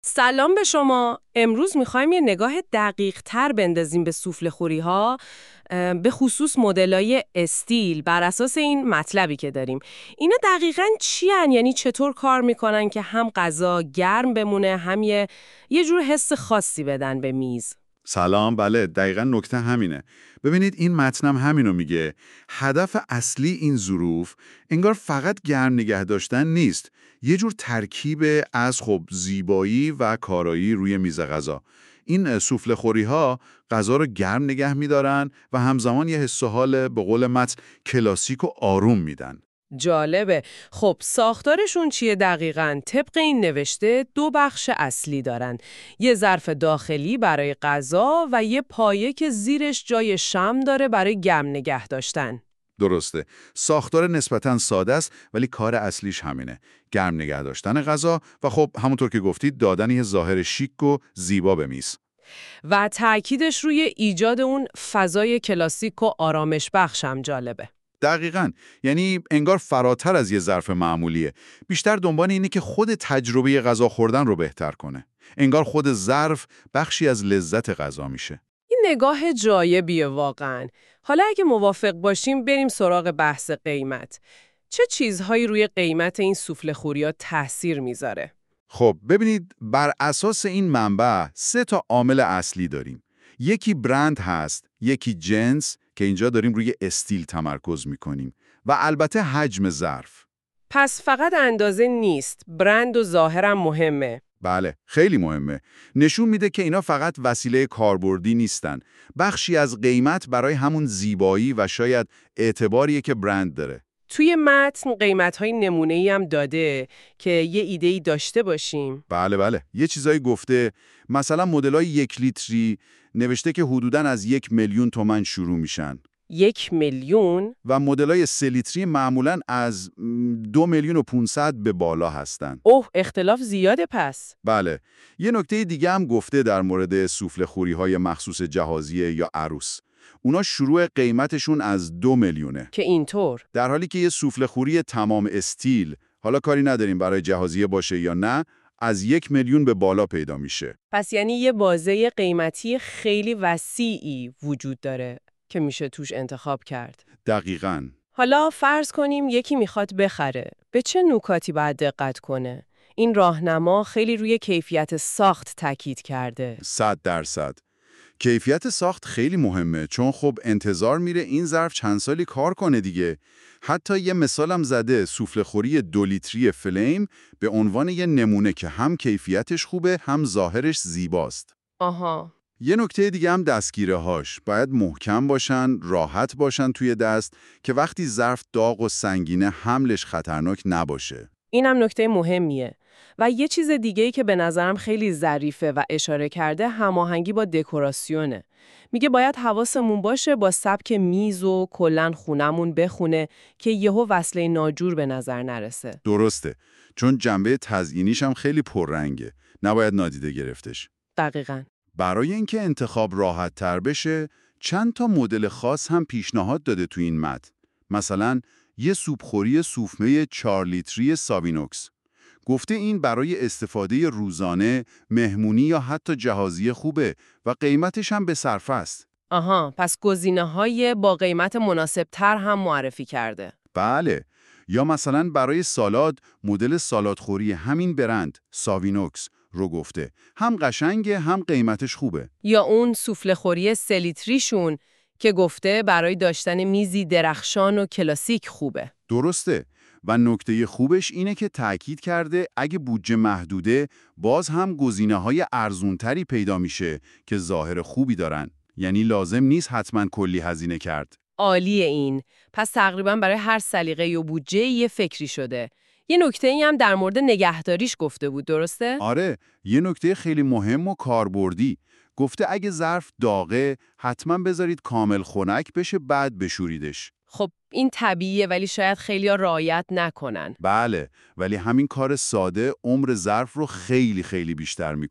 سلام به شما. امروز میخوایم یه نگاه دقیق تر بندازیم به سوفله خوری ها، به خصوص مدلای استیل بر اساس این مطلبی که داریم. اینا دقیقاً چی هن؟ یعنی چطور کار میکنن که هم غذا گرم بمونه، هم یه جور حس خاصی بدن به میز؟ سلام، بله دقیقا نکته همینه. ببینید این متنم همینو میگه. هدف اصلی این ظروف انگار فقط گرم نگه داشتن نیست، یه جور ترکیب از زیبایی و کارایی روی میز غذا. این سوفله خوری ها غذا رو گرم نگه میدارن و همزمان یه حس و حال به قول متن کلاسیک و آروم میدن. جالبه. خب ساختارشون چیه دقیقاً؟ طبق این نوشته دو بخش اصلی دارن. یه ظرف داخلی برای غذا و یه پایه که زیرش جای شمع داره برای گرم نگه داشتن. درسته. ساختار نسبتاً ساده است ولی کار اصلیش همینه. گرم نگه داشتن غذا و همونطور که گفتید دادن یه ظاهر شیک و زیبا به میز. و تأکیدش روی ایجاد اون فضای کلاسیک و آرامش بخش هم جالبه. دقیقاً. یعنی انگار فراتر از یه ظرف معمولیه. بیشتر دنبال اینه که خود تجربه غذا خوردن رو بهتر کنه. انگار خود ظرف بخشی از لذت غذا میشه. این نگاه جالبیه واقعاً. حالا اگه موافق باشیم بریم سراغ بحث قیمت. چه چیزهایی روی قیمت این سوفله خوریا تأثیر میذاره؟ خب ببینید، بر اساس این منبع 3 عامل اصلی داریم. یکی برند هست، یکی جنس که اینجا داریم روی استیل تمرکز میکنیم و البته حجم ظرف. پس فقط اندازه نیست، برند و ظاهرم مهمه. بله، خیلی مهمه. نشون میده که اینا فقط وسیله کاربردی نیستن. بخشی از قیمت برای همون زیبایی و شاید اعتباریه که برند داره. توی متن قیمت‌های نمونه‌ای هم داده که یه ایده‌ای داشته باشیم. بله، یه چیزایی گفته. مثلا مدل‌های 1 لیتری نوشته که حدوداً از 1,000,000 تومان شروع میشن. 1,000,000؟ و مدل‌های 3 لیتری معمولاً از 2,500,000 به بالا هستن. اوه، اختلاف زیاده پس. بله. یه نکته دیگه هم گفته در مورد سوفله خوری‌های مخصوص جهازیه یا عروس. اونا شروع قیمتشون از 2,000,000 که اینطور. در حالی که یه سوفله خوری تمام استیل، حالا کاری نداریم برای جهازیه باشه یا نه، از 1,000,000 به بالا پیدا میشه. پس یعنی یه بازه قیمتی خیلی وسیعی وجود داره که میشه توش انتخاب کرد. دقیقاً. حالا فرض کنیم یکی میخواد بخره. به چه نکاتی باید دقت کنه؟ این راهنما خیلی روی کیفیت ساخت تاکید کرده. 100%. کیفیت ساخت خیلی مهمه، چون انتظار میره این ظرف چند سالی کار کنه دیگه. حتی یه مثالم زده، سوفله خوری 2 لیتری فلیم به عنوان یه نمونه که هم کیفیتش خوبه هم ظاهرش زیباست. آها. یه نکته دیگه هم دستگیره هاش باید محکم باشن، راحت باشن توی دست که وقتی ظرف داغ و سنگینه حملش خطرناک نباشه. اینم نکته مهمیه. و یه چیز دیگه‌ای که به نظرم خیلی ظریفه و اشاره کرده هماهنگی با دکوراسیونه. میگه باید حواسمون باشه با سبک میز و کلاً خونمون بخونه که یهو وصله ناجور به نظر نرسه. درسته، چون جنبه تزیینیش هم خیلی پررنگه، نباید نادیده گرفتش. دقیقاً. برای اینکه انتخاب راحت تر بشه، چند تا مدل خاص هم پیشنهاد داده تو این متن. مثلا یه سوپخوری سوفمه 4 لیتری ساوینوکس. گفته این برای استفاده روزانه، مهمونی یا حتی جهازی خوبه و قیمتش هم به صرفه است. آها، پس گزینه‌های با قیمت مناسب‌تر هم معرفی کرده. بله. یا مثلا برای سالاد، مدل سالادخوری همین برند، ساوینوکس رو گفته. هم قشنگه هم قیمتش خوبه. یا اون سوفله خوری 3 لیتریشون که گفته برای داشتن میزی درخشان و کلاسیک خوبه. درسته. و نکته خوبش اینه که تأکید کرده اگه بودجه محدوده، باز هم گزینه‌های ارزونتری پیدا میشه که ظاهر خوبی دارن. یعنی لازم نیست حتما کلی هزینه کرد. عالیه این. پس تقریبا برای هر سلیقه و بودجه یه فکری شده. یه نکته‌ای هم در مورد نگهداریش گفته بود، درسته؟ آره، یه نکته خیلی مهم و کاربردی. گفته اگه ظرف داغه، حتما بذارید کامل خنک بشه بعد بشوریدش. خب این طبیعیه، ولی شاید خیلی‌ها رعایت نکنن. بله، ولی همین کار ساده عمر ظرف رو خیلی بیشتر میکنه.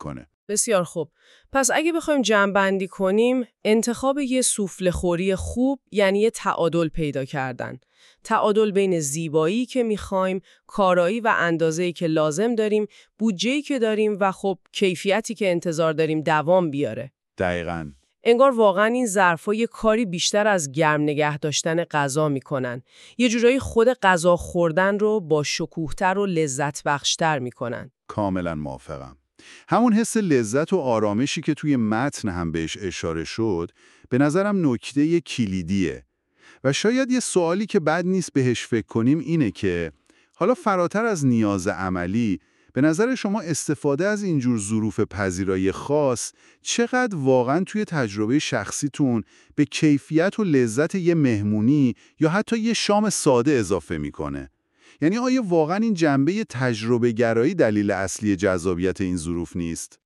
بسیار خوب. پس اگه بخوایم جمع‌بندی کنیم، انتخاب یه سوفله‌خوری خوب یعنی یه تعادل پیدا کردن. تعادل بین زیبایی که می‌خوایم، کارایی و اندازه‌ای که لازم داریم، بودجه‌ای که داریم و خب کیفیتی که انتظار داریم دوام بیاره. دقیقاً. انگار واقعا این ظرفا یه کاری بیشتر از گرم نگه داشتن غذا میکنن. یه جورایی خود غذا خوردن رو با شکوه‌تر و لذت بخشتر میکنن. کاملا موافقم. همون حس لذت و آرامشی که توی متن هم بهش اشاره شد، به نظرم نکته کلیدیه. و شاید یه سوالی که بد نیست بهش فکر کنیم اینه که حالا فراتر از نیاز عملی، به نظر شما استفاده از اینجور ظروف پذیرایی خاص چقدر واقعاً توی تجربه شخصیتون به کیفیت و لذت یه مهمونی یا حتی یه شام ساده اضافه میکنه؟ یعنی آیا واقعاً این جنبه تجربه گرایی دلیل اصلی جذابیت این ظروف نیست؟